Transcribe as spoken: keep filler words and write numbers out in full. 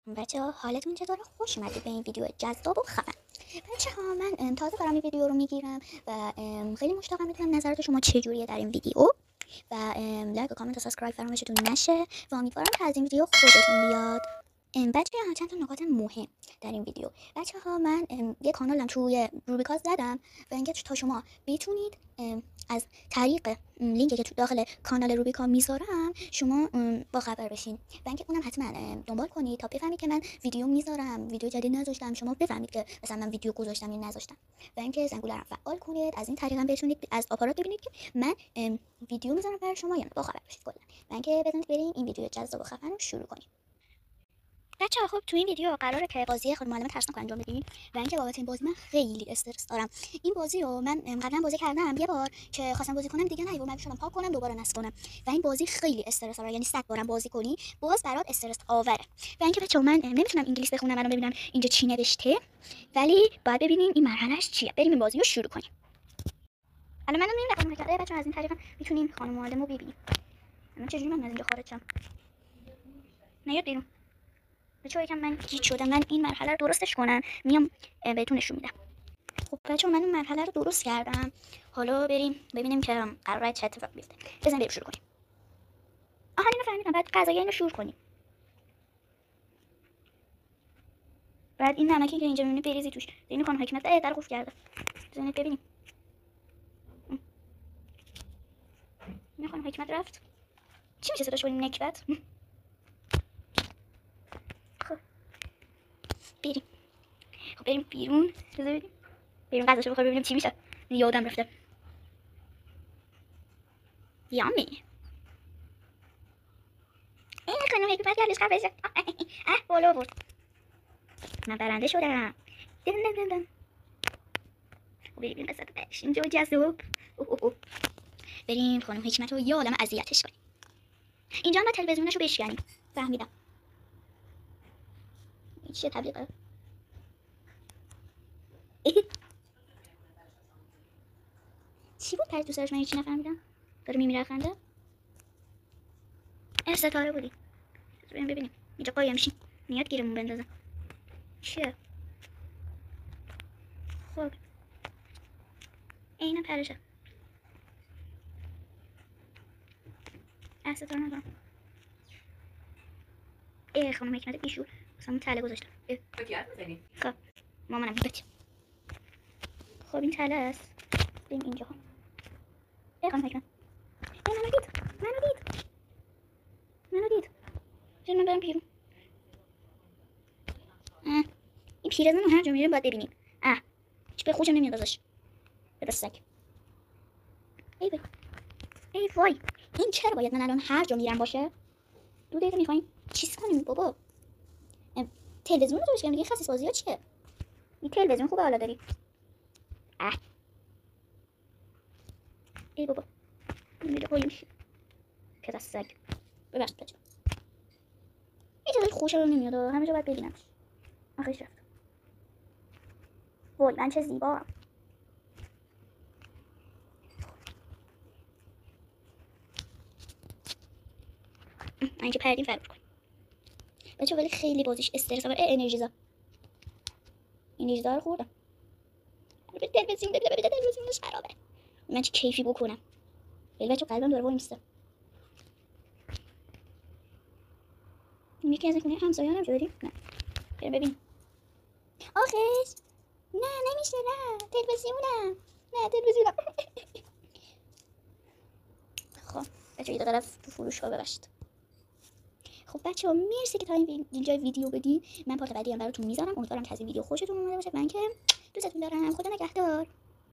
بچه ها حالتون چطوره؟ خوش اومدید به این ویدیو جذاب و خفن. بچه ها من تا دارم این ویدیو رو میگیرم و خیلی مشتاقم بدونم نظرات شما چجوریه در این ویدیو و لایک و کامنت و سابسکرایب فراموشتون نشه و امیدوارم که از این ویدیو خوشتون بیاد. بچه ها چند تا نکات مهم در این ویدیو. بچه ها من یه کانالم توی روبیکاست زدم و اینکه تا شما بتونید از طریق لینکی که تو داخل کانال روبیکا میذارم شما با خبر بشین و اینکه اونم حتما دنبال کنید تا بفهمید که من ویدیو میذارم، ویدیو جدید نذاشتم، شما بفهمید که مثلا من ویدیو گذاشتم یا نذاشتم و اینکه زنگوله رو فعال کنید. از این طریق هم بتونید از آپارات ببینید که من ویدیو میذارم برای شما یا با خبر بشید کلا و اینکه بزنید بریم این ویدیو جذاب و خفن رو شروع کنیم. بچه‌ها خب تو این ویدیو قراره که بازی خانم معلم ترسناک انجام بدیم و اینکه بابت این بازی من خیلی استرس دارم. این بازی رو من قبلا بازی کردم یه بار که خواستم بازی کنم دیگه نیومد شدم پاک کنم دوباره نصب کنم و این بازی خیلی استرس آوره، یعنی صد بارم بازی کنی باز برات استرس آوره و اینکه بچه‌ها من نمیتونم انگلیسی بخونم الان ببینم اینجا چی نوشته ولی باید ببینیم این مرحلهش چیه. بریم این بازی رو شروع کنیم. الان منم نمیدونم که بچه‌ها از این طریق میتونیم خانم معلم رو ببینیم. من چجوری من از اینجا خارج شم؟ نیاد بیرون. بچه‌ها یکم من گیج شدم، من این مرحله رو درستش کنم میام بهتون نشون میدم. خب بچه‌ها من این مرحله رو درست کردم، حالا بریم ببینیم که قراره چه اتفاقی بیفته. بزنیم بریم شروع کنیم. آها اینو فهمیدم، بعد غذای اینو شور کنیم، بعد این نمکی که اینجا میبینی بریزی توش. اینو خانم حکمت در قفل کرده، بزنید ببینیم. اینو خانم حکمت رفت. چی میشه صداش کنیم؟ نکبت. خب بریم خب بریم بیرون، بذارید بریم غذاشو بخوریم ببینیم چی میشه. یادم رفته. یامی. این خانم حکمت گردش قفسه. اه بالا برد. من برنده شدم. دن دن دن. بریم قصد بعدش اینجا جذاب. بریم خانم حکمت رو یه عالم اذیتش کنیم. اینجا هم تلویزیونش رو بشکنیم. فهمیدم. این چیه تبلیغه؟ چی بود پرید تو سرش؟ من هیچی نفهمیدم. داره میمیره خنده؟ اه ستاره بودی. بریم ببینیم اینجا قایم میشیم میاد گیرمون بندازه. چیه؟ خب اینم پرشه. اه ستاره ندارم. اه خانم حکمت بیشور اصلا تله گذاشتم. خب مامانم بچه. خب این تله است. بریم اینجا. اه خانم حکمت اه منو دید منو دید منو دید چرا من برم بیرون؟ اه این پیرزن رو هر جا میریم باید ببینیم. اه چی به خوشم نمیاد ازش. به سگ. ای بای ای وای این چرا باید من الان هر جا میرم باشه؟ دو دقیقه میخوایم چیز کنیم بابا. تلویزیون رو درست کنیم دیگه. خسیس بازی ها چیه؟ این تلویزیون خوبه حالا داری. اه ای بابا میره قایم میشه پدر سگ. ببخشید بچه یه جایی خوشم نمیاد همه جا باید ببینمش. آخیش رفت. وای من چه زیبا. اینجا پردیم فرور کنیم بچه ولی خیلی بازیش استرس آور. انرژی زا انرژی زا رو خوردم. به تلویزیون ببینه ببینه تلویزیونش خرابه. من چه کیفی بکنم ولی بچه قلبم داره وای میسته. یکی از این خونه همسایه‌ام هم بریم. نه بریم ببینیم. آخیش نه نمیشه. نه تلویزیونم نه تلویزیونم. خب بچه یه طرف تو فروشگاه ببخشید. خب بچه ها مرسی که تا این اینجا ویدیو بدین. من پارت بعدی هم براتون میذارم. امیدوارم که از این ویدیو خوشتون اومده باشه. من که دوستتون دارم. خدا نگهدار.